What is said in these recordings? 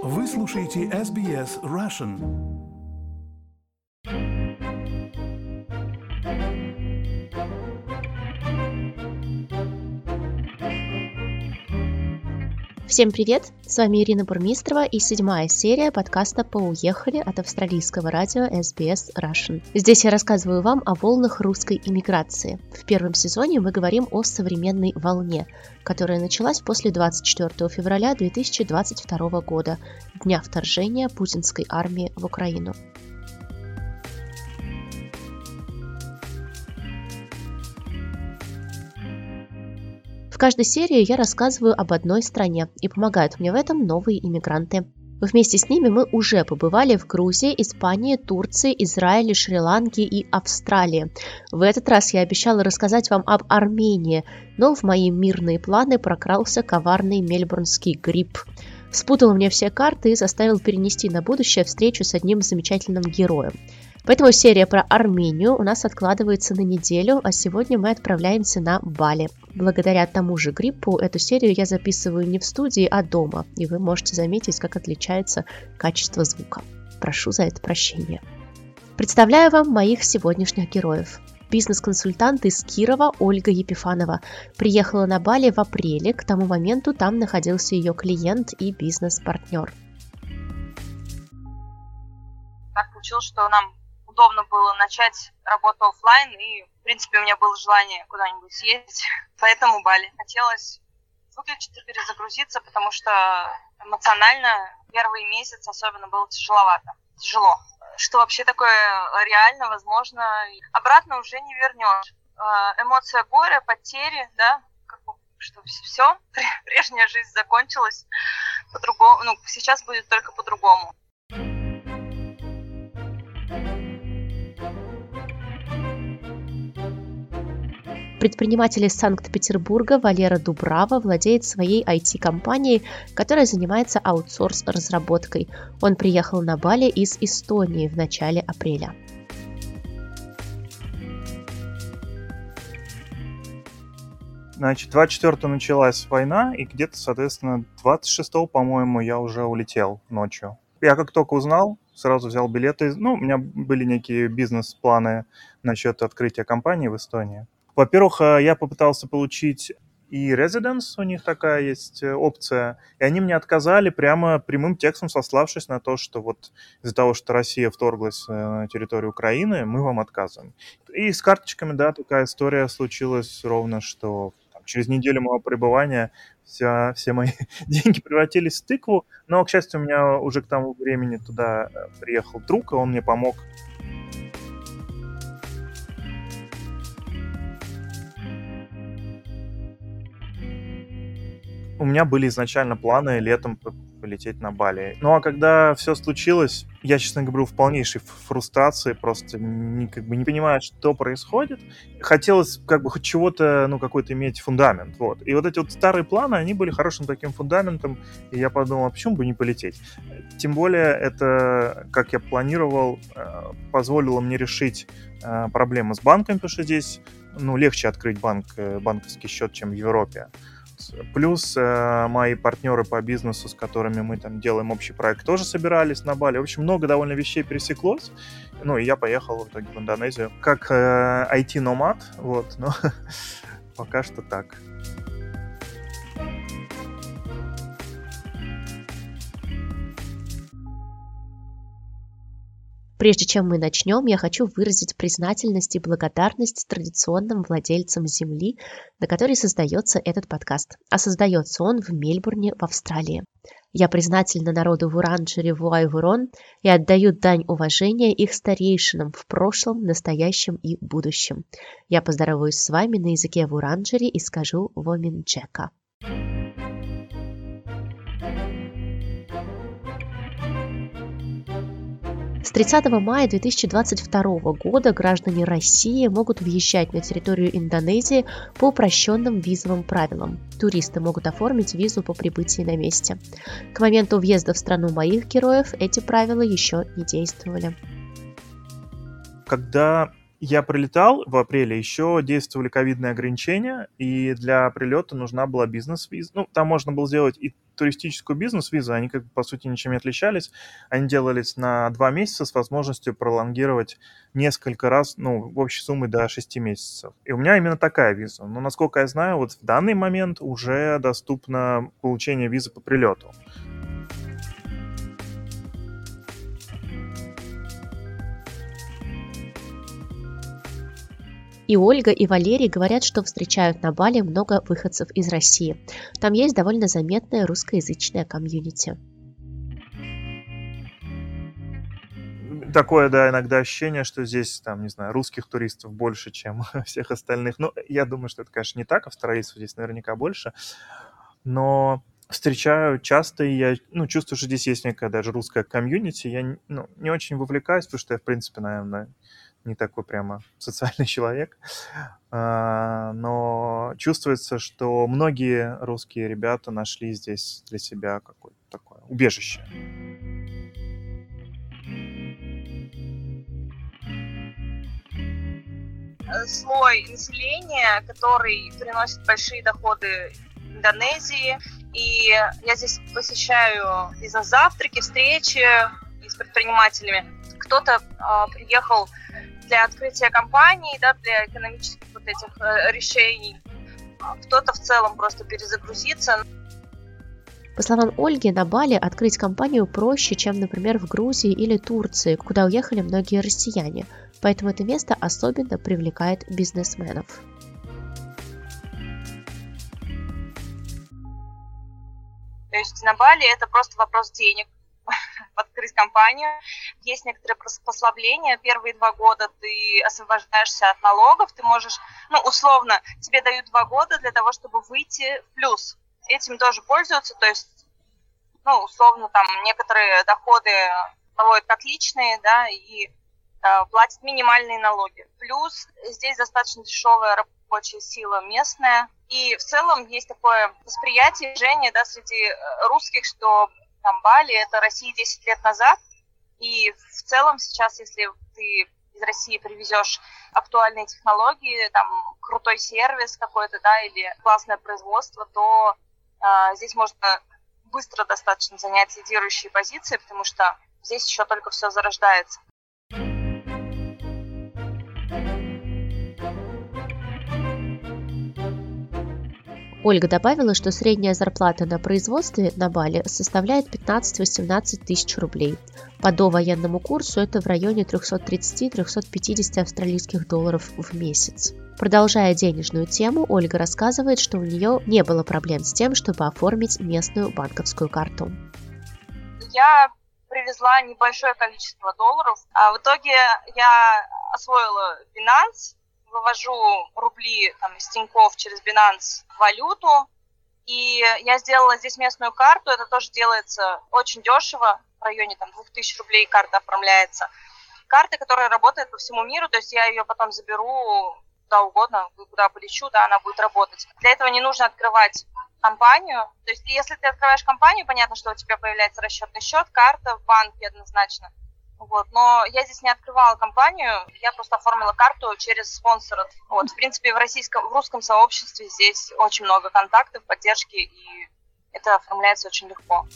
Вы слушаете SBS Russian. Всем привет! С вами Ирина Бурмистрова и 7-я серия подкаста «Поуехали» от австралийского радио SBS Russian. Здесь я рассказываю вам о волнах русской иммиграции. В первом сезоне мы говорим о современной волне, которая началась после 24 февраля 2022 года, дня вторжения путинской армии в Украину. В каждой серии я рассказываю об одной стране, и помогают мне в этом новые иммигранты. Вместе с ними мы уже побывали в Грузии, Испании, Турции, Израиле, Шри-Ланке и Австралии. В этот раз я обещала рассказать вам об Армении, но в мои мирные планы прокрался коварный мельбурнский грипп. Спутал мне все карты и заставил перенести на будущее встречу с одним замечательным героем. Поэтому серия про Армению у нас откладывается на неделю, а сегодня мы отправляемся на Бали. Благодаря тому же гриппу эту серию я записываю не в студии, а дома, и вы можете заметить, как отличается качество звука. Прошу за это прощения. Представляю вам моих сегодняшних героев. Бизнес-консультант из Кирова Ольга Епифанова приехала на Бали в апреле, к тому моменту там находился ее клиент и бизнес-партнер. Так получилось, что нам удобно было начать работу офлайн, и, в принципе, у меня было желание куда-нибудь съездить, поэтому Бали. Хотелось выключить и перезагрузиться, потому что эмоционально первый месяц особенно было тяжело. Что вообще такое реально, возможно, обратно уже не вернешь. Эмоция горя, потери, да, что все, прежняя жизнь закончилась по-другому, сейчас будет только по-другому. Предприниматель из Санкт-Петербурга Валера Дубрава владеет своей IT-компанией, которая занимается аутсорс-разработкой. Он приехал на Бали из Эстонии в начале апреля. Значит, 24-го началась война, и где-то, соответственно, 26-го, по-моему, я уже улетел ночью. Я как только узнал, сразу взял билеты. У меня были некие бизнес-планы насчет открытия компании в Эстонии. Во-первых, я попытался получить и residence, у них такая есть опция, и они мне отказали прямо прямым текстом, сославшись на то, что вот из-за того, что Россия вторглась на территорию Украины, мы вам отказываем. И с карточками, да, такая история случилась ровно, что через неделю моего пребывания все мои деньги превратились в тыкву, но, к счастью, у меня уже к тому времени туда приехал друг, и он мне помог. У меня были изначально планы летом полететь на Бали. А когда все случилось, я, честно говоря, был в полнейшей фрустрации, просто не понимая, что происходит. Хотелось хоть чего-то, какой-то иметь фундамент. Вот. И вот эти вот старые планы, они были хорошим таким фундаментом, и я подумал, а почему бы не полететь? Тем более это, как я планировал, позволило мне решить проблемы с банком, потому что здесь легче открыть банковский счет, чем в Европе. Плюс мои партнеры по бизнесу, с которыми мы там делаем общий проект, тоже собирались на Бали. В общем, много довольно вещей пересеклось. И я поехал в итоге в Индонезию как IT-номад. Вот, но пока что так. Прежде чем мы начнем, я хочу выразить признательность и благодарность традиционным владельцам земли, на которой создается этот подкаст. А создается он в Мельбурне, в Австралии. Я признательна народу Вуранджери Вуай-Вурон и отдаю дань уважения их старейшинам в прошлом, настоящем и будущем. Я поздороваюсь с вами на языке Вуранджери и скажу «Воминчека». С 30 мая 2022 года граждане России могут въезжать на территорию Индонезии по упрощенным визовым правилам. Туристы могут оформить визу по прибытии на месте. К моменту въезда в страну моих героев эти правила еще не действовали. Когда Я прилетал в апреле, еще действовали ковидные ограничения, и для прилета нужна была бизнес-виза. Ну, там можно было сделать и туристическую бизнес-визу, они как бы, по сути, ничем не отличались. Они делались на 2 месяца с возможностью пролонгировать несколько раз, ну, в общей сумме до 6 месяцев. И у меня именно такая виза. Но, насколько я знаю, вот в данный момент уже доступно получение визы по прилету. И Ольга, и Валерий говорят, что встречают на Бали много выходцев из России. Там есть довольно заметное русскоязычное комьюнити. Такое, да, иногда ощущение, что здесь, там, не знаю, русских туристов больше, чем всех остальных. Ну, я думаю, что это, конечно, не так. Австралийцев здесь наверняка больше. Но встречаю часто, и я чувствую, что здесь есть некая даже русская комьюнити. Я не очень вовлекаюсь, потому что я, в принципе, наверное, не такой прямо социальный человек. Но чувствуется, что многие русские ребята нашли здесь для себя какое-то такое убежище. Слой населения, который приносит большие доходы Индонезии. И я здесь посещаю бизнес-завтраки, встречи с предпринимателями. Кто-то приехал для открытия компаний, да, для экономических вот этих решений. Кто-то в целом просто перезагрузиться. По словам Ольги, на Бали открыть компанию проще, чем, например, в Грузии или Турции, куда уехали многие россияне. Поэтому это место особенно привлекает бизнесменов. То есть на Бали это просто вопрос денег. Открыть компанию. Есть некоторые послабления. Первые 2 года ты освобождаешься от налогов. Ты можешь, условно, тебе дают 2 года для того, чтобы выйти в плюс. Этим тоже пользуются. То есть, условно, там некоторые доходы проводят как личные, да, и платят минимальные налоги. Плюс здесь достаточно дешевая рабочая сила местная. И в целом есть такое восприятие, движение, да, среди русских, что там Бали – это Россия 10 лет назад. И в целом сейчас, если ты из России привезешь актуальные технологии, там крутой сервис какой-то, да, или классное производство, то здесь можно быстро достаточно занять лидирующие позиции, потому что здесь еще только все зарождается. Ольга добавила, что средняя зарплата на производстве на Бали составляет 15-18 тысяч рублей. По довоенному курсу это в районе 330-350 австралийских долларов в месяц. Продолжая денежную тему, Ольга рассказывает, что у нее не было проблем с тем, чтобы оформить местную банковскую карту. Я привезла небольшое количество долларов, а в итоге я освоила Binance, вывожу рубли из Тинькофф через Binance в валюту, и я сделала здесь местную карту, это тоже делается очень дешево, в районе 2000 рублей карта оформляется. Карта, которая работает по всему миру, то есть я ее потом заберу куда угодно, куда полечу, да, она будет работать. Для этого не нужно открывать компанию, то есть если ты открываешь компанию, понятно, что у тебя появляется расчетный счет, карта в банке однозначно. Вот, но я здесь не открывала компанию, я просто оформила карту через спонсора. Вот, в принципе, в русском сообществе здесь очень много контактов, поддержки, и это оформляется очень легко.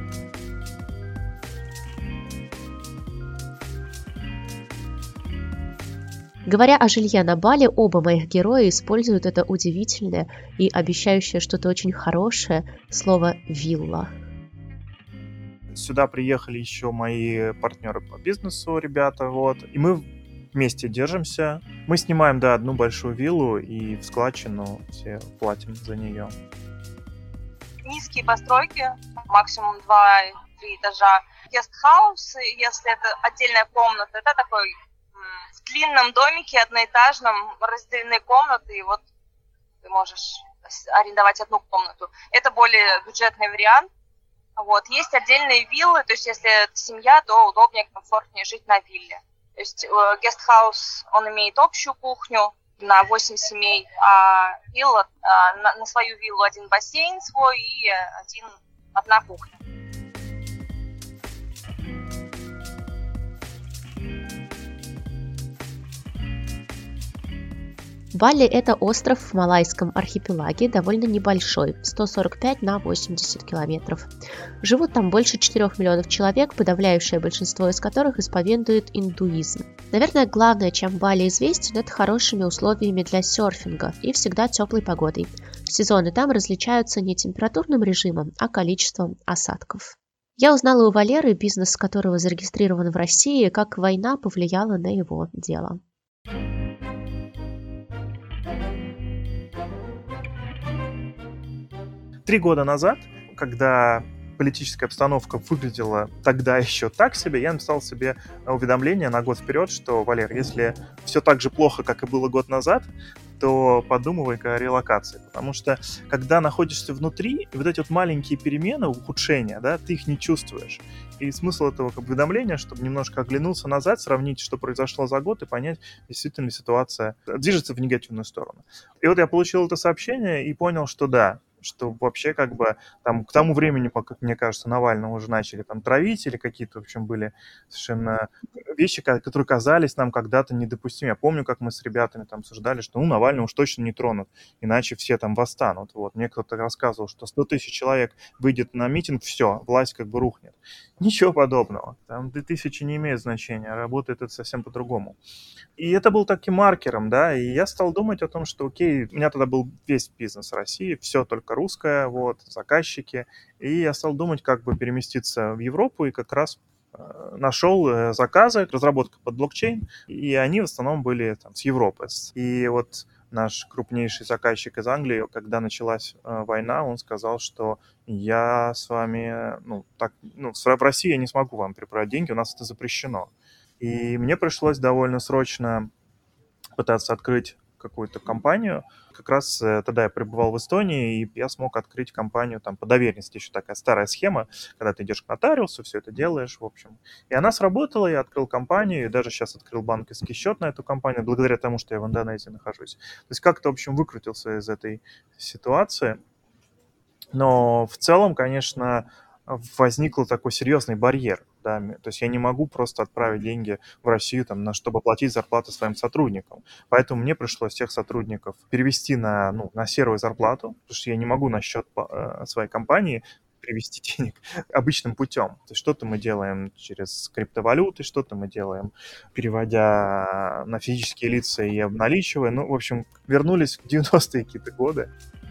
Говоря о жилье на Бали, оба моих героя используют это удивительное и обещающее что-то очень хорошее слово «вилла». Сюда приехали еще мои партнеры по бизнесу, ребята, вот. И мы вместе держимся. Мы снимаем, да, одну большую виллу, и в складчину все платим за нее. Низкие постройки, максимум 2-3 этажа. Гестхаус, если это отдельная комната, это такой в длинном домике одноэтажном разделены комнаты, и вот ты можешь арендовать одну комнату. Это более бюджетный вариант. Вот. Есть отдельные виллы, то есть если это семья, то удобнее, комфортнее жить на вилле. То есть гестхаус, он имеет общую кухню на 8 семей, а вилла, на свою виллу один бассейн свой и одна кухня. Бали – это остров в Малайском архипелаге, довольно небольшой, 145 на 80 километров. Живут там больше 4 миллионов человек, подавляющее большинство из которых исповедует индуизм. Наверное, главное, чем Бали известен, это хорошими условиями для серфинга и всегда теплой погодой. Сезоны там различаются не температурным режимом, а количеством осадков. Я узнала у Валеры, бизнес которого зарегистрирован в России, как война повлияла на его дело. 3 года назад, когда политическая обстановка выглядела тогда еще так себе, я написал себе уведомление на год вперед, что, Валер, если все так же плохо, как и было год назад, то подумывай-ка о релокации. Потому что, когда находишься внутри, вот эти вот маленькие перемены, ухудшения, да, ты их не чувствуешь. И смысл этого уведомления, чтобы немножко оглянуться назад, сравнить, что произошло за год, и понять, действительно ли ситуация движется в негативную сторону. И вот я получил это сообщение и понял, что да, что вообще как бы там к тому времени, как мне кажется, Навального уже начали там травить или какие-то, в общем, были совершенно вещи, которые казались нам когда-то недопустимы. Я помню, как мы с ребятами там обсуждали, что Навального уж точно не тронут, иначе все там восстанут. Вот. Мне кто-то рассказывал, что 100 тысяч человек выйдет на митинг, все, власть как бы рухнет. Ничего подобного. Там 2000 не имеет значения, работает это совсем по-другому. И это был таким маркером, да, и я стал думать о том, что окей, у меня тогда был весь бизнес в России, все только русское, вот, заказчики, и я стал думать, как бы переместиться в Европу, и как раз нашел заказы, разработка под блокчейн, и они в основном были там с Европы. И вот наш крупнейший заказчик из Англии, когда началась война, он сказал, что я с вами, в России я не смогу вам переправить деньги, у нас это запрещено. И мне пришлось довольно срочно пытаться открыть какую-то компанию. Как раз тогда я пребывал в Эстонии, и я смог открыть компанию там по доверенности. Еще такая старая схема, когда ты идешь к нотариусу, все это делаешь, в общем. И она сработала, я открыл компанию, и даже сейчас открыл банковский счет на эту компанию, благодаря тому, что я в Индонезии нахожусь. То есть как-то, в общем, выкрутился из этой ситуации. Но в целом, конечно, возникл такой серьезный барьер. Да, то есть я не могу просто отправить деньги в Россию, там, чтобы оплатить зарплату своим сотрудникам. Поэтому мне пришлось всех сотрудников перевести на серую зарплату, потому что я не могу на счет своей компании перевести денег обычным путем. То есть что-то мы делаем через криптовалюты, что-то мы делаем, переводя на физические лица и обналичивая. В общем, вернулись в 90-е какие-то годы.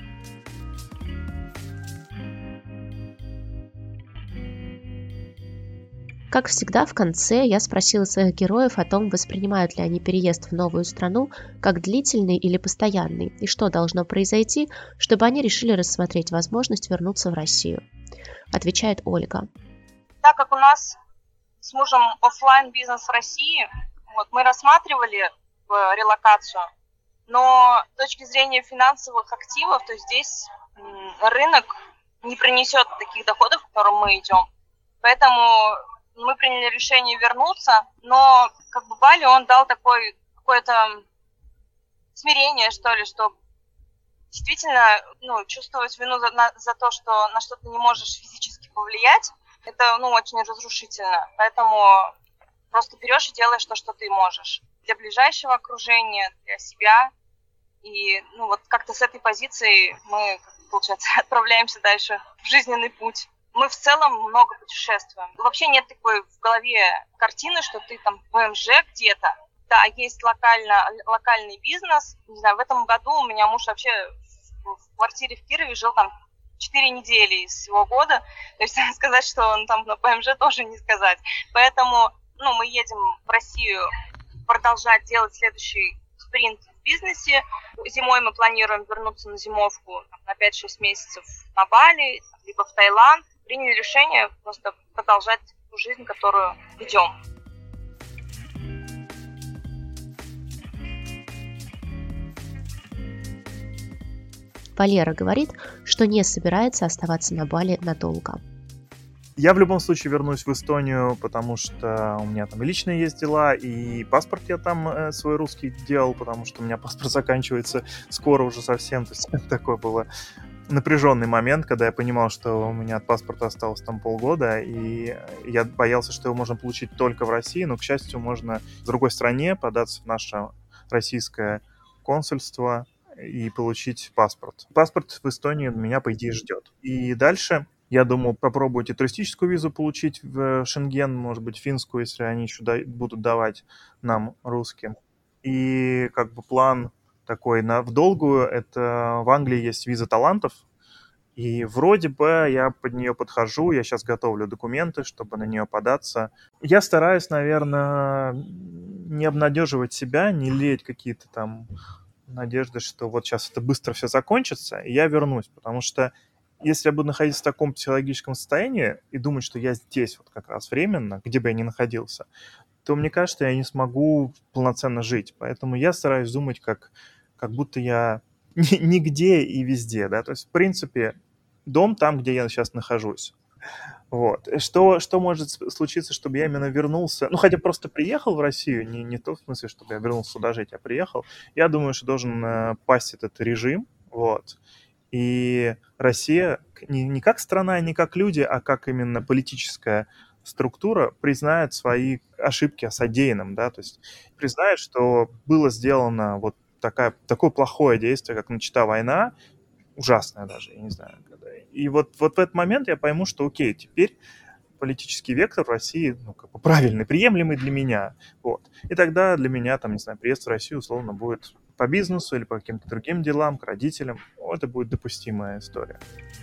Как всегда, в конце я спросила своих героев о том, воспринимают ли они переезд в новую страну как длительный или постоянный, и что должно произойти, чтобы они решили рассмотреть возможность вернуться в Россию. Отвечает Ольга. Так как у нас с мужем офлайн бизнес в России, мы рассматривали релокацию, но с точки зрения финансовых активов, то здесь рынок не принесет таких доходов, к которым мы идем. Поэтому мы приняли решение вернуться, но Бали, он дал какое-то смирение, что ли, что действительно чувствовать вину за то, что на что-то не можешь физически повлиять, это очень разрушительно. Поэтому просто берешь и делаешь то, что ты можешь. Для ближайшего окружения, для себя. И как-то с этой позиции мы, получается, отправляемся дальше в жизненный путь. Мы в целом много путешествуем. Вообще нет такой в голове картины, что ты там в ВМЖ где-то. Да, есть локальный бизнес. Не знаю, в этом году у меня муж вообще в квартире в Кирове жил там 4 недели из всего года. То есть сказать, что он там на ПМЖ, тоже не сказать. Поэтому мы едем в Россию продолжать делать следующий спринт в бизнесе. Зимой мы планируем вернуться на зимовку на 5-6 месяцев на Бали, либо в Таиланд. Приняли решение просто продолжать ту жизнь, которую ведем. Валера говорит, что не собирается оставаться на Бали надолго. Я в любом случае вернусь в Эстонию, потому что у меня там и личные есть дела, и паспорт я там свой русский делал, потому что у меня паспорт заканчивается скоро уже совсем. То есть такое было напряженный момент, когда я понимал, что у меня от паспорта осталось там полгода, и я боялся, что его можно получить только в России, но, к счастью, можно в другой стране податься в наше российское консульство и получить паспорт. Паспорт в Эстонии меня, по идее, ждет. И дальше я думал попробовать и туристическую визу получить в Шенген, может быть, финскую, если они еще будут давать нам, русским. И как бы план такой в долгую, это в Англии есть виза талантов, и вроде бы я под нее подхожу, я сейчас готовлю документы, чтобы на нее податься. Я стараюсь, наверное, не обнадеживать себя, не лелеять какие-то там надежды, что вот сейчас это быстро все закончится, и я вернусь, потому что если я буду находиться в таком психологическом состоянии и думать, что я здесь вот как раз временно, где бы я ни находился, то мне кажется, я не смогу полноценно жить. Поэтому я стараюсь думать, как будто я нигде и везде, да, то есть, в принципе, дом там, где я сейчас нахожусь. Вот. Что может случиться, чтобы я именно вернулся, ну, хотя просто приехал в Россию, не в том смысле, чтобы я вернулся сюда жить, а приехал, я думаю, что должен пасть этот режим, вот, и Россия не как страна, не как люди, а как именно политическая структура признает свои ошибки о содеянном, да, то есть признает, что было сделано вот такое плохое действие, как начата война, ужасное даже, я не знаю. И вот в этот момент я пойму, что окей, теперь политический вектор в России, ну, как бы правильный, приемлемый для меня. Вот. И тогда для меня, там, не знаю, приезд в Россию, условно, будет по бизнесу или по каким-то другим делам, к родителям. Это будет допустимая история.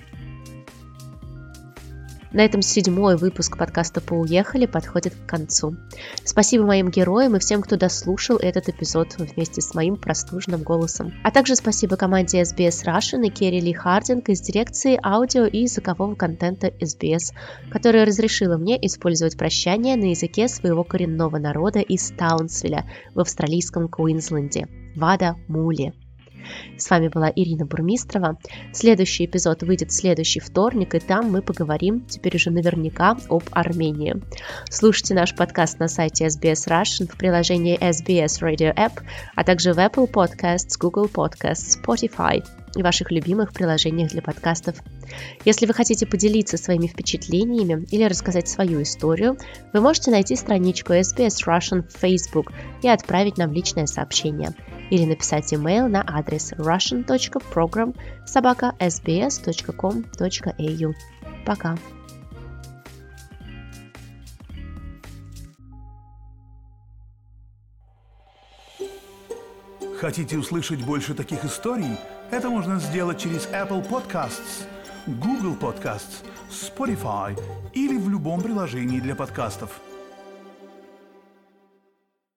На этом 7-й выпуск подкаста «Поуехали» подходит к концу. Спасибо моим героям и всем, кто дослушал этот эпизод вместе с моим простуженным голосом. А также спасибо команде SBS Russian и Керри Ли Хардинг из дирекции аудио и языкового контента SBS, которая разрешила мне использовать прощание на языке своего коренного народа из Таунсвилля в австралийском Куинсленде – Вада Мули. С вами была Ирина Бурмистрова. Следующий эпизод выйдет в следующий вторник, и там мы поговорим теперь уже наверняка об Армении. Слушайте наш подкаст на сайте SBS Russian, в приложении SBS Radio App, а также в Apple Podcasts, Google Podcasts, Spotify и ваших любимых приложениях для подкастов. Если вы хотите поделиться своими впечатлениями или рассказать свою историю, вы можете найти страничку SBS Russian в Facebook и отправить нам личное сообщение или написать имейл на адрес russian.program@sbs.com.au. Пока! Хотите услышать больше таких историй? Это можно сделать через Apple Podcasts, Google Podcasts, Spotify или в любом приложении для подкастов.